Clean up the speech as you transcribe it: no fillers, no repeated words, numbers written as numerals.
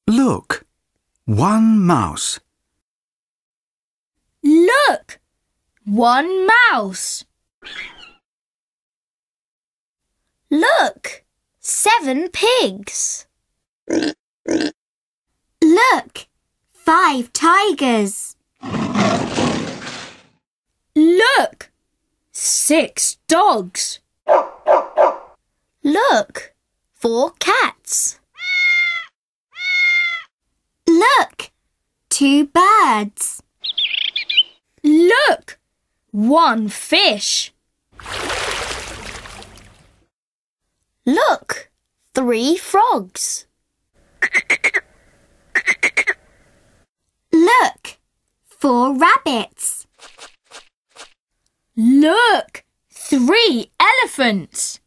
Look, one mouse. Look! One mouse. Look! 7 pigs. Look! 5 tigers. Look! 6 dogs. Look! 4 cats. Look! 2 birds. Look! 1 fish. Look! 3 frogs. Look! 4 rabbits. Look! 3 elephants.